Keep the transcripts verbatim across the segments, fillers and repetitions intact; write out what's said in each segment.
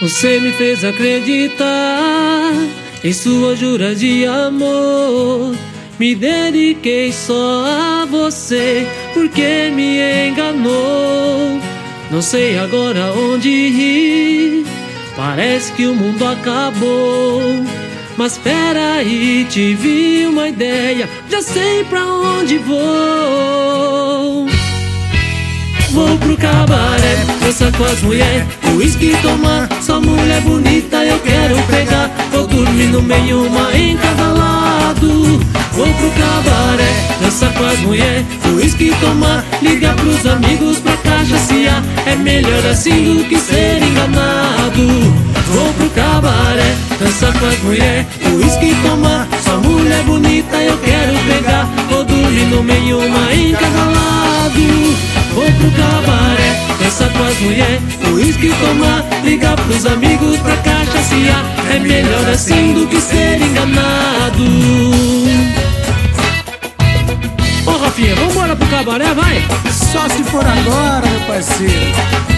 Você me fez acreditar em sua jura de amor. Me dediquei só a você porque me enganou. Não sei agora onde ir, parece que o mundo acabou. Mas espera aí, tive uma ideia, já sei pra onde vou. Vou pro cabaré, dançar com as mulheres, uísque tomar, só mulher bonita eu quero pegar. Vou dormir no meio, uma em cada lado. Vou pro cabaré, dançar com as mulheres, uísque tomar, ligar pros amigos pra cachacear. É melhor assim do que ser enganado. Vou pro cabaré, dançar com as mulheres, uísque tomar, só mulher bonita eu quero pegar. Vou dormir no meio, uma em cada lado. Vou pro cabaré, dançar com as mulheres, uísque tomar, ligar pros amigos pra cachacear. É melhor assim do que ser enganado. Ô Rafinha, vambora pro cabaré, vai? Só se for agora, meu parceiro.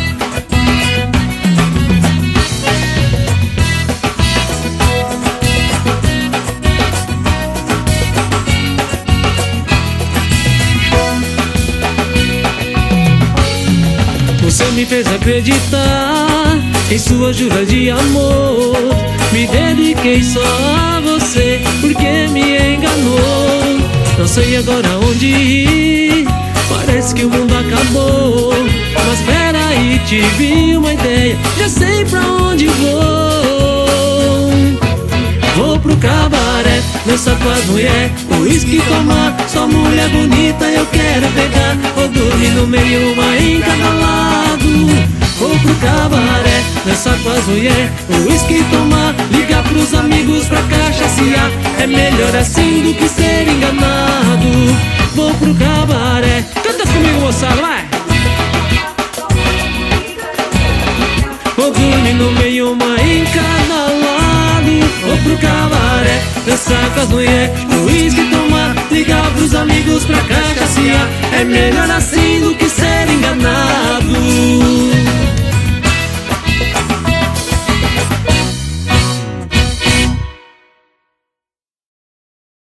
Você me fez acreditar em sua jura de amor. Me dediquei só a você porque me enganou. Não sei agora onde ir, parece que o mundo acabou. Mas espera aí, tive uma ideia, já sei pra onde vou. Vou pro cabaré, dançar com as mulheres, uísque tomar, só mulher bonita eu quero pegar. Vou dormir no meio, uma em cada lado. Vou pro cabaré, dançar com as mulheres, uísque tomar, ligar pros amigos pra cachacear. É melhor assim do que ser enganado. Vou pro cabaré, canta comigo, moçada, vai! Vou dormir no meio, uma em cada lado. Vou pro cabaré, dançar com as mulheres, uísque tomar, ligar pros amigos pra cachacear. É melhor assim do que